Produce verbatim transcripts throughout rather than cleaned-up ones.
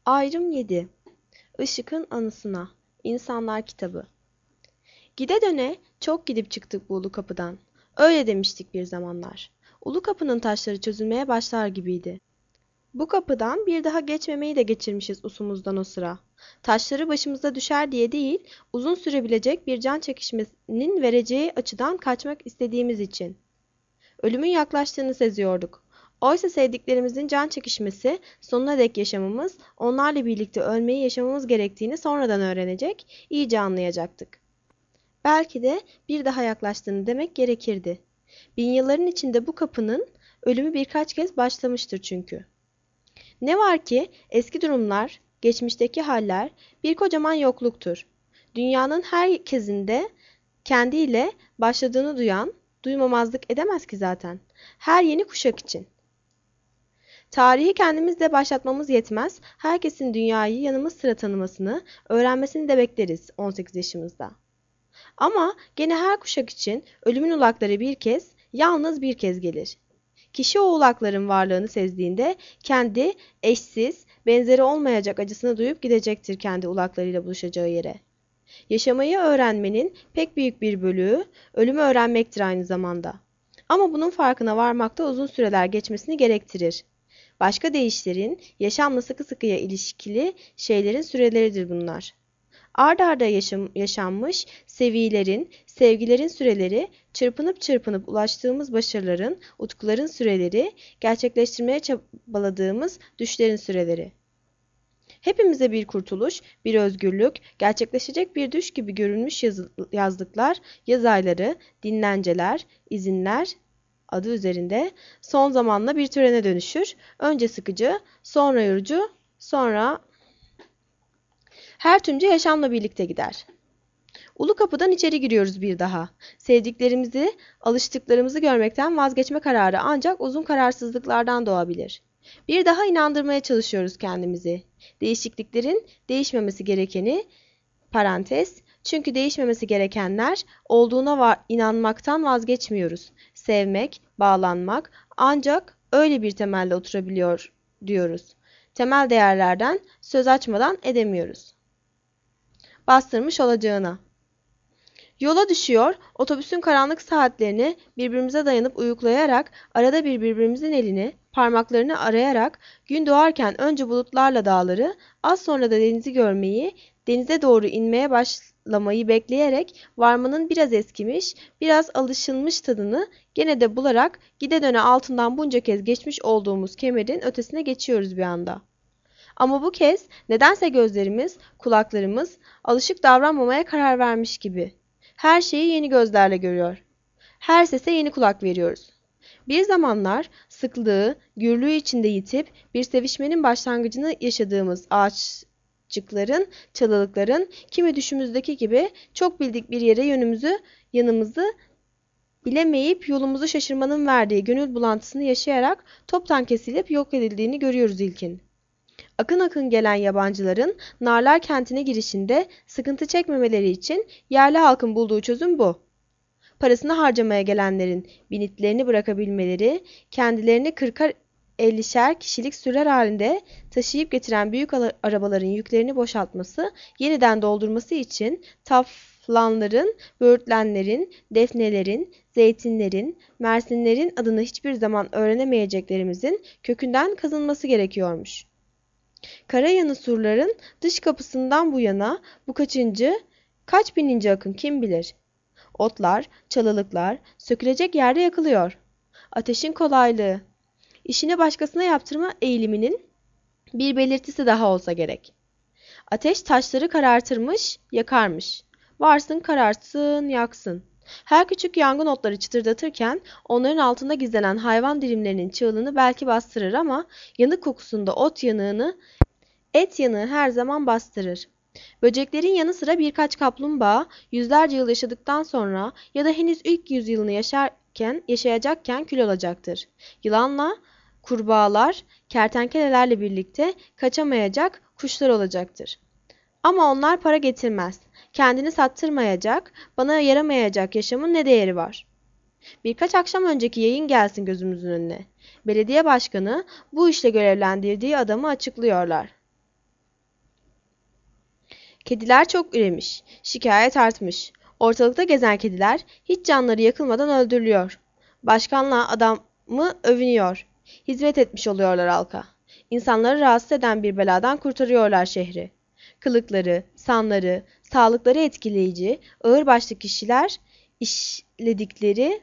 Ayrım yedi. Işık'ın anısına. İnsanlar kitabı. Gide döne çok gidip çıktık bu ulu kapıdan. Öyle demiştik bir zamanlar. Ulu kapının taşları çözülmeye başlar gibiydi. Bu kapıdan bir daha geçmemeyi de geçirmişiz usumuzdan o sıra. Taşları başımıza düşer diye değil, uzun sürebilecek bir can çekişmesinin vereceği açıdan kaçmak istediğimiz için. Ölümün yaklaştığını seziyorduk. Oysa sevdiklerimizin can çekişmesi, sonuna dek yaşamamız, onlarla birlikte ölmeyi yaşamamız gerektiğini sonradan öğrenecek, iyice anlayacaktık. Belki de bir daha yaklaştığını demek gerekirdi. Bin yılların içinde bu kapının ölümü birkaç kez başlamıştır çünkü. Ne var ki eski durumlar, geçmişteki haller bir kocaman yokluktur. Dünyanın herkesinde kendiyle başladığını duyan, duymamazlık edemez ki zaten. Her yeni kuşak için. Tarihi kendimizle başlatmamız yetmez, herkesin dünyayı yanımız sıra tanımasını, öğrenmesini de bekleriz on sekiz yaşımızda. Ama gene her kuşak için ölümün ulakları bir kez, yalnız bir kez gelir. Kişi o ulakların varlığını sezdiğinde kendi eşsiz, benzeri olmayacak acısını duyup gidecektir kendi ulaklarıyla buluşacağı yere. Yaşamayı öğrenmenin pek büyük bir bölüğü ölümü öğrenmektir aynı zamanda. Ama bunun farkına varmakta uzun süreler geçmesini gerektirir. Başka deyişlerin, yaşamla sıkı sıkıya ilişkili şeylerin süreleridir bunlar. Ard arda yaşam, yaşanmış sevilerin, sevgilerin süreleri, çırpınıp çırpınıp ulaştığımız başarıların, utkuların süreleri, gerçekleştirmeye çabaladığımız düşlerin süreleri. Hepimize bir kurtuluş, bir özgürlük, gerçekleşecek bir düş gibi görünmüş yazı, yazlıklar, yaz ayları, dinlenceler, izinler adı üzerinde son zamanla bir törene dönüşür. Önce sıkıcı, sonra yorucu, sonra her tümce yaşamla birlikte gider. Ulu kapıdan içeri giriyoruz bir daha. Sevdiklerimizi, alıştıklarımızı görmekten vazgeçme kararı ancak uzun kararsızlıklardan doğabilir. Bir daha inandırmaya çalışıyoruz kendimizi. Değişikliklerin değişmemesi gerekeni, parantez, çünkü değişmemesi gerekenler olduğuna va- inanmaktan vazgeçmiyoruz. Sevmek, bağlanmak ancak öyle bir temelde oturabiliyor diyoruz. Temel değerlerden söz açmadan edemiyoruz. Bastırmış olacağına. Yola düşüyor, otobüsün karanlık saatlerini birbirimize dayanıp uyuklayarak, arada bir birbirimizin elini, parmaklarını arayarak, gün doğarken önce bulutlarla dağları, az sonra da denizi görmeyi, denize doğru inmeye başlamayı bekleyerek, varmanın biraz eskimiş, biraz alışılmış tadını gene de bularak, gide döne altından bunca kez geçmiş olduğumuz kemerin ötesine geçiyoruz bir anda. Ama bu kez nedense gözlerimiz, kulaklarımız alışık davranmamaya karar vermiş gibi. Her şeyi yeni gözlerle görüyor. Her sese yeni kulak veriyoruz. Bir zamanlar sıklığı, gürlüğü içinde yitip bir sevişmenin başlangıcını yaşadığımız ağaççıkların, çalılıkların kimi düşümüzdeki gibi çok bildik bir yere yönümüzü, yanımızı bilemeyip yolumuzu şaşırmanın verdiği gönül bulantısını yaşayarak toptan kesilip yok edildiğini görüyoruz ilkin. Akın akın gelen yabancıların Narlar kentine girişinde sıkıntı çekmemeleri için yerli halkın bulduğu çözüm bu. Parasını harcamaya gelenlerin binitlerini bırakabilmeleri, kendilerini kırkar ellişer kişilik sürüler halinde taşıyıp getiren büyük arabaların yüklerini boşaltması, yeniden doldurması için taflanların, böğürtlenlerin, defnelerin, zeytinlerin, mersinlerin adını hiçbir zaman öğrenemeyeceklerimizin kökünden kazınması gerekiyormuş. Karayanı surların dış kapısından bu yana bu kaçıncı, kaç bininci akın kim bilir. Otlar, çalılıklar sökülecek yerde yakılıyor. Ateşin kolaylığı, işini başkasına yaptırma eğiliminin bir belirtisi daha olsa gerek. Ateş taşları karartırmış, yakarmış. Varsın kararsın, yaksın. Her küçük yangın otları çıtırdatırken onların altında gizlenen hayvan dilimlerinin çığlığını belki bastırır ama yanık kokusunda ot yanığını, et yanığı her zaman bastırır. Böceklerin yanı sıra birkaç kaplumbağa yüzlerce yıl yaşadıktan sonra ya da henüz ilk yüzyılını yaşarken, yaşayacakken kül olacaktır. Yılanla kurbağalar, kertenkelelerle birlikte kaçamayacak kuşlar olacaktır. Ama onlar para getirmez. Kendini sattırmayacak, bana yaramayacak yaşamın ne değeri var? Birkaç akşam önceki yayın gelsin gözümüzün önüne. Belediye başkanı bu işle görevlendirdiği adamı açıklıyorlar. Kediler çok üremiş, şikayet artmış. Ortalıkta gezen kediler hiç canları yakılmadan öldürülüyor. Başkanla adamı övünüyor. Hizmet etmiş oluyorlar halka. İnsanları rahatsız eden bir beladan kurtarıyorlar şehri. Kılıkları, sanları, sağlıkları etkileyici, ağırbaşlı kişiler işledikleri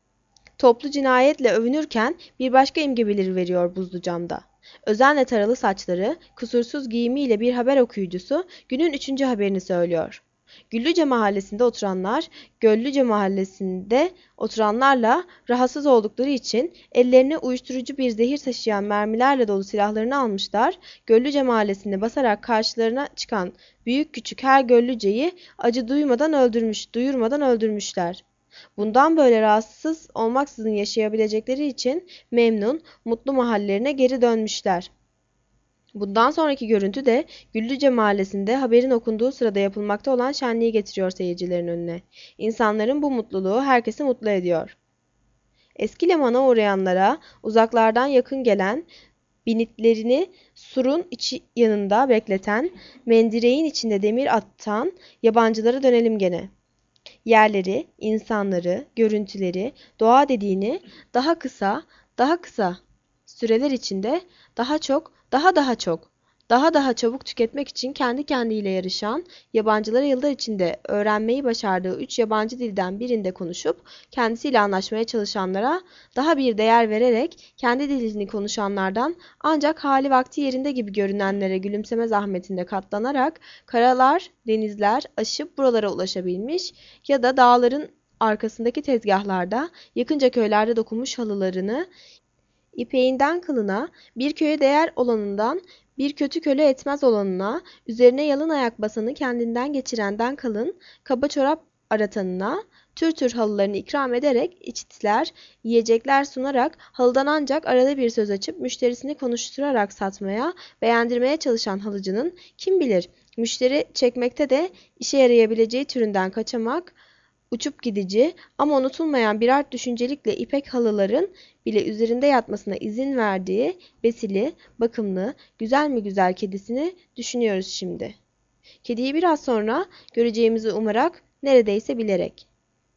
toplu cinayetle övünürken bir başka imge beliriveriyor buzlu camda. Özenle taralı saçları, kusursuz giyimiyle bir haber okuyucusu günün üçüncü haberini söylüyor. Güllüce mahallesinde oturanlar, Göllüce mahallesinde oturanlarla rahatsız oldukları için ellerine uyuşturucu bir zehir taşıyan mermilerle dolu silahlarını almışlar, Göllüce mahallesinde basarak karşılarına çıkan büyük küçük her Göllüce'yi acı duymadan öldürmüş, duyurmadan öldürmüşler. Bundan böyle rahatsız olmaksızın yaşayabilecekleri için memnun, mutlu mahallelerine geri dönmüşler. Bundan sonraki görüntü de Güllüce mahallesinde haberin okunduğu sırada yapılmakta olan şenliği getiriyor seyircilerin önüne. İnsanların bu mutluluğu herkesi mutlu ediyor. Eski limana uğrayanlara uzaklardan yakın gelen, binitlerini surun içi yanında bekleten, mendireğin içinde demir atan yabancılara dönelim gene. Yerleri, insanları, görüntüleri, doğa dediğini daha kısa, daha kısa süreler içinde daha çok, daha daha çok, daha daha çabuk tüketmek için kendi kendiyle yarışan, yabancılara yıllar içinde öğrenmeyi başardığı üç yabancı dilden birinde konuşup kendisiyle anlaşmaya çalışanlara daha bir değer vererek kendi dilini konuşanlardan ancak hali vakti yerinde gibi görünenlere gülümseme zahmetinde katlanarak karalar, denizler aşıp buralara ulaşabilmiş ya da dağların arkasındaki tezgahlarda yakınca köylerde dokunmuş halılarını İpeğinden kılına, bir köye değer olanından bir kötü köle etmez olanına, üzerine yalın ayak basanı kendinden geçirenden kalın, kaba çorap aratanına, tür tür halılarını ikram ederek, içitler, yiyecekler sunarak, halıdan ancak arada bir söz açıp, müşterisini konuşturarak satmaya, beğendirmeye çalışan halıcının, kim bilir, müşteri çekmekte de işe yarayabileceği türünden kaçamak, uçup gidici ama unutulmayan bir art düşüncelikle ipek halıların bile üzerinde yatmasına izin verdiği besili, bakımlı, güzel mi güzel kedisini düşünüyoruz şimdi. Kediyi biraz sonra göreceğimizi umarak, neredeyse bilerek.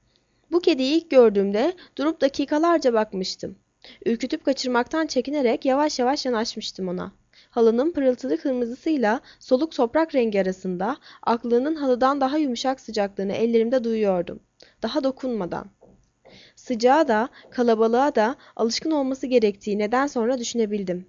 Bu kediyi ilk gördüğümde durup dakikalarca bakmıştım. Ürkütüp kaçırmaktan çekinerek yavaş yavaş yanaşmıştım ona. Halının pırıltılı kırmızısıyla soluk toprak rengi arasında aklının halıdan daha yumuşak sıcaklığını ellerimde duyuyordum. Daha dokunmadan. Sıcağa da, kalabalığa da alışkın olması gerektiği neden sonra düşünebildim.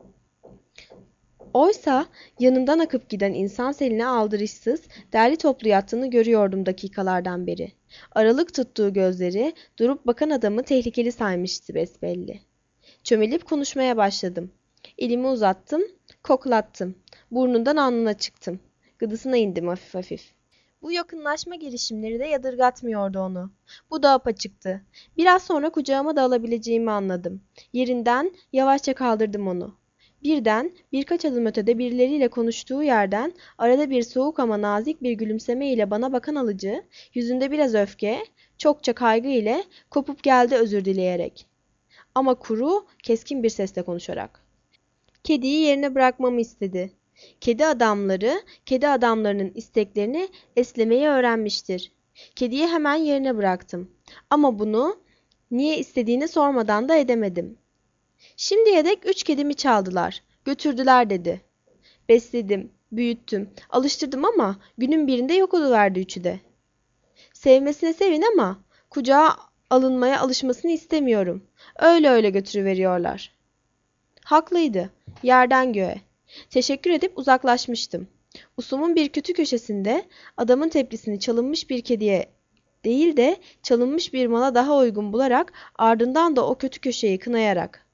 Oysa yanından akıp giden insan seline aldırışsız, derli toplu yattığını görüyordum dakikalardan beri. Aralık tuttuğu gözleri durup bakan adamı tehlikeli saymıştı besbelli. Çömelip konuşmaya başladım. Elimi uzattım, koklattım. Burnundan alnına çıktım. Gıdısına indim hafif hafif. Bu yakınlaşma girişimleri de yadırgatmıyordu onu. Bu da apaçıktı. Biraz sonra kucağıma da alabileceğimi anladım. Yerinden yavaşça kaldırdım onu. Birden birkaç adım ötede birileriyle konuştuğu yerden arada bir soğuk ama nazik bir gülümseme ile bana bakan alıcı, yüzünde biraz öfke, çokça kaygı ile kopup geldi özür dileyerek. Ama kuru, keskin bir sesle konuşarak. Kediyi yerine bırakmamı istedi. Kedi adamları, kedi adamlarının isteklerini eslemeyi öğrenmiştir. Kediyi hemen yerine bıraktım. Ama bunu niye istediğini sormadan da edemedim. Şimdiye dek üç kedimi çaldılar, götürdüler dedi. Besledim, büyüttüm, alıştırdım ama günün birinde yok oluverdi üçü de. Sevmesine sevin ama kucağa alınmaya alışmasını istemiyorum. Öyle öyle götürüveriyorlar. Haklıydı, yerden göğe. Teşekkür edip uzaklaşmıştım. Usumun bir kötü köşesinde adamın tepkisini çalınmış bir kediye değil de çalınmış bir mala daha uygun bularak ardından da o kötü köşeyi kınayarak.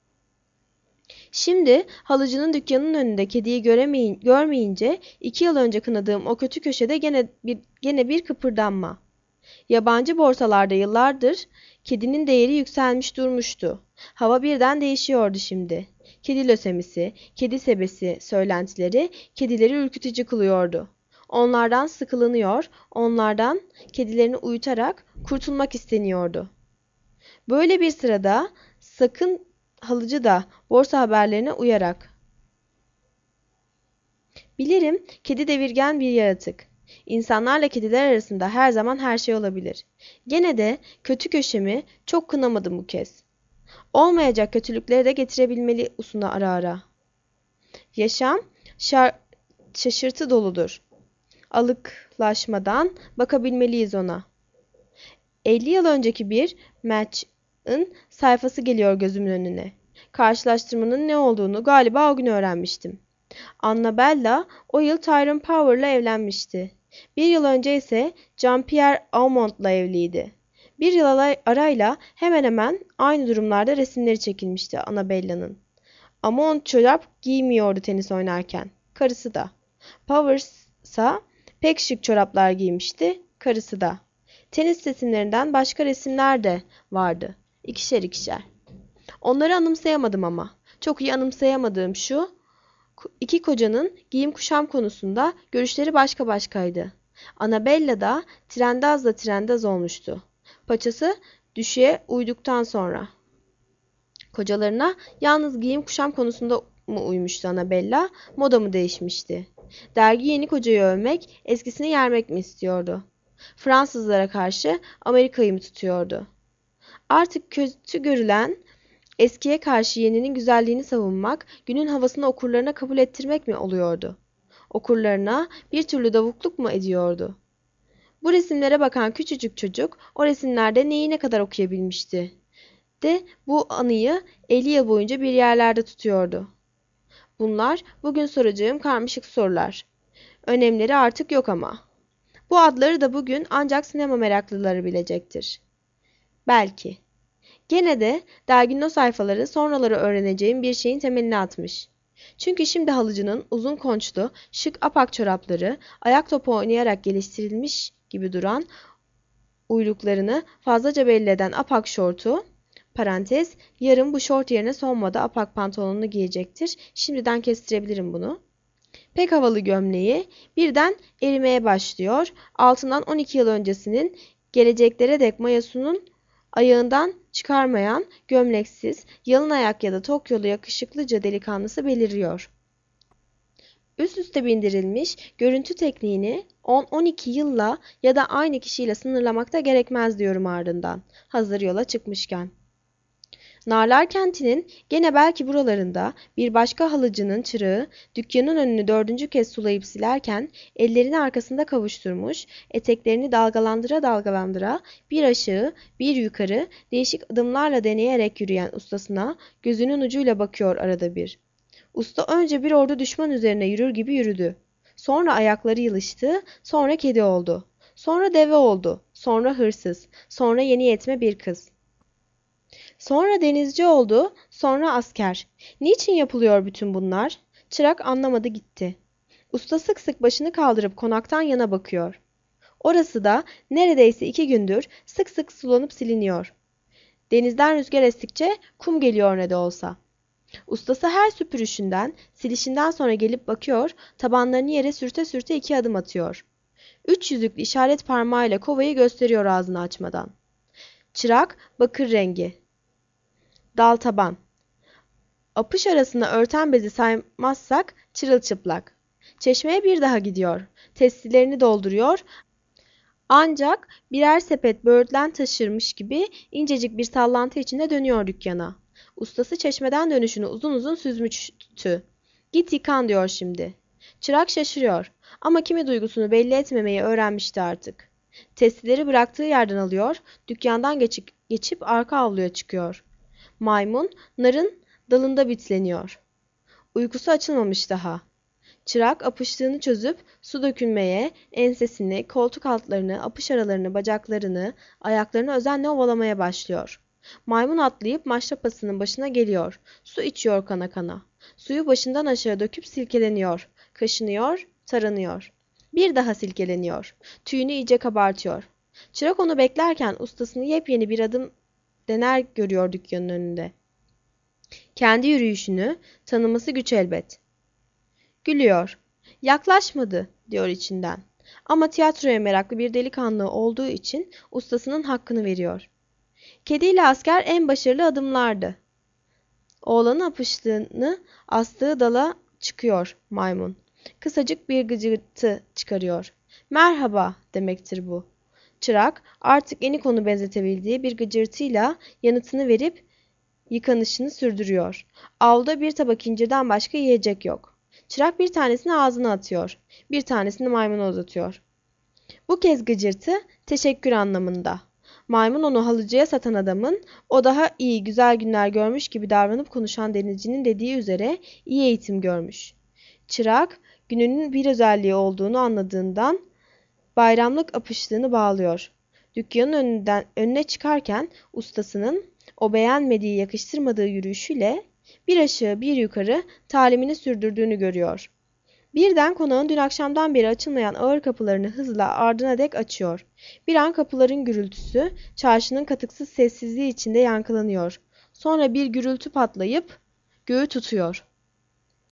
Şimdi halıcının dükkanının önünde kediyi göremeyin, görmeyince iki yıl önce kınadığım o kötü köşede gene bir, gene bir kıpırdanma. Yabancı borsalarda yıllardır kedinin değeri yükselmiş durmuştu. Hava birden değişiyordu şimdi. Kedi lösemisi, kedi sebesi söylentileri kedileri ürkütücü kılıyordu. Onlardan sıkılınıyor, onlardan kedilerini uyutarak kurtulmak isteniyordu. Böyle bir sırada sakın halıcı da borsa haberlerine uyarak. Bilirim kedi devirgen bir yaratık. İnsanlarla kediler arasında her zaman her şey olabilir. Gene de kötü köşemi çok kınamadım bu kez. Olmayacak kötülükleri de getirebilmeli usuna ara ara. Yaşam şar şaşırtı doludur. Alıklaşmadan bakabilmeliyiz ona. elli yıl önceki bir Match'ın sayfası geliyor gözümün önüne. Karşılaştırmanın ne olduğunu galiba o gün öğrenmiştim. Annabella o yıl Tyrone Power'la evlenmişti. Bir yıl önce ise Jean-Pierre Aumond'la evliydi. Bir yıl arayla hemen hemen aynı durumlarda resimleri çekilmişti Annabella'nın. Aumond çorap giymiyordu tenis oynarken. Karısı da. Powers'a pek şık çoraplar giymişti. Karısı da. Tenis resimlerinden başka resimler de vardı. İkişer ikişer. Onları anımsayamadım ama. Çok iyi anımsayamadığım şu, iki kocanın giyim kuşam konusunda görüşleri başka başkaydı. Annabella da trendazla trendaz olmuştu. Paçası düşüğe uyduktan sonra. Kocalarına yalnız giyim kuşam konusunda mı uymuştu Annabella, moda mı değişmişti? Dergi yeni kocayı övmek, eskisini yermek mi istiyordu? Fransızlara karşı Amerika'yı mı tutuyordu? Artık kötü görülen, eskiye karşı yeninin güzelliğini savunmak, günün havasını okurlarına kabul ettirmek mi oluyordu? Okurlarına bir türlü davukluk mu ediyordu? Bu resimlere bakan küçücük çocuk o resimlerde neyi ne kadar okuyabilmişti? De bu anıyı elli yıl boyunca bir yerlerde tutuyordu. Bunlar bugün soracağım karmaşık sorular. Önemleri artık yok ama. Bu adları da bugün ancak sinema meraklıları bilecektir. Belki. Gene de derginin o sayfaları sonraları öğreneceğim bir şeyin temelini atmış. Çünkü şimdi halıcının uzun konçlu, şık apak çorapları, ayak topu oynayarak geliştirilmiş gibi duran uyluklarını fazlaca belli eden apak şortu, parantez, yarın bu şort yerine son moda apak pantolonunu giyecektir. Şimdiden kestirebilirim bunu. Pek havalı gömleği birden erimeye başlıyor. Altından on iki yıl öncesinin geleceklere dek mayosunun ayağından çıkarmayan, gömleksiz, yalın ayak ya da Tokyolu yakışıklıca delikanlısı beliriyor. Üst üste bindirilmiş görüntü tekniğini on on iki yılla ya da aynı kişiyle sınırlamakta gerekmez diyorum ardından. Hazır yola çıkmışken. Narlar kentinin gene belki buralarında bir başka halıcının çırağı dükkanın önünü dördüncü kez sulayıp silerken ellerini arkasında kavuşturmuş, eteklerini dalgalandıra dalgalandıra bir aşağı bir yukarı değişik adımlarla deneyerek yürüyen ustasına gözünün ucuyla bakıyor arada bir. Usta önce bir ordu düşman üzerine yürür gibi yürüdü. Sonra ayakları yılıştı, sonra kedi oldu. Sonra deve oldu, sonra hırsız, sonra yeni yetme bir kız. Sonra denizci oldu, sonra asker. Niçin yapılıyor bütün bunlar? Çırak anlamadı gitti. Usta sık sık başını kaldırıp konaktan yana bakıyor. Orası da neredeyse iki gündür sık sık sulanıp siliniyor. Denizden rüzgar estikçe kum geliyor ne de olsa. Ustası her süpürüşünden, silişinden sonra gelip bakıyor, tabanlarını yere sürte sürte iki adım atıyor. Üç yüzüklü işaret parmağıyla kovayı gösteriyor ağzını açmadan. Çırak bakır rengi. Dal taban. Apış arasına örten bezi saymazsak çırılçıplak. Çeşmeye bir daha gidiyor. Testilerini dolduruyor. Ancak birer sepet böğürtlen taşırmış gibi incecik bir sallantı içinde dönüyor dükkana. Ustası çeşmeden dönüşünü uzun uzun süzmüştü. Git yıkan diyor şimdi. Çırak şaşırıyor. Ama kimi duygusunu belli etmemeyi öğrenmişti artık. Testileri bıraktığı yerden alıyor, dükkandan geçip, geçip arka avluya çıkıyor. Maymun, narın dalında bitleniyor. Uykusu açılmamış daha. Çırak apıştığını çözüp su dökülmeye, ensesini, koltuk altlarını, apış aralarını, bacaklarını, ayaklarını özenle ovalamaya başlıyor. Maymun atlayıp maşrapasının başına geliyor. Su içiyor kana kana. Suyu başından aşağı döküp silkeleniyor. Kaşınıyor, taranıyor. Bir daha silkeleniyor. Tüyünü iyice kabartıyor. Çırak onu beklerken ustasını yepyeni bir adım dener görüyor dükkanın önünde. Kendi yürüyüşünü tanıması güç elbet. Gülüyor. Yaklaşmadı diyor içinden. Ama tiyatroya meraklı bir delikanlı olduğu için ustasının hakkını veriyor. Kediyle asker en başarılı adımlardı. Oğlanın apıştığını astığı dala çıkıyor maymun. Kısacık bir gıcırtı çıkarıyor. Merhaba demektir bu. Çırak artık eni konu benzetebildiği bir gıcırtıyla yanıtını verip yıkanışını sürdürüyor. Avluda bir tabak incirden başka yiyecek yok. Çırak bir tanesini ağzına atıyor. Bir tanesini maymuna uzatıyor. Bu kez gıcırtı teşekkür anlamında. Maymun onu halıcıya satan adamın o daha iyi güzel günler görmüş gibi davranıp konuşan denizcinin dediği üzere iyi eğitim görmüş. Çırak gününün bir özelliği olduğunu anladığından bayramlık apışlığını bağlıyor. Dükkanın önünden, önüne çıkarken ustasının o beğenmediği yakıştırmadığı yürüyüşüyle bir aşağı bir yukarı talimini sürdürdüğünü görüyor. Birden konağın dün akşamdan beri açılmayan ağır kapılarını hızla ardına dek açıyor. Bir an kapıların gürültüsü çarşının katıksız sessizliği içinde yankılanıyor. Sonra bir gürültü patlayıp göğü tutuyor.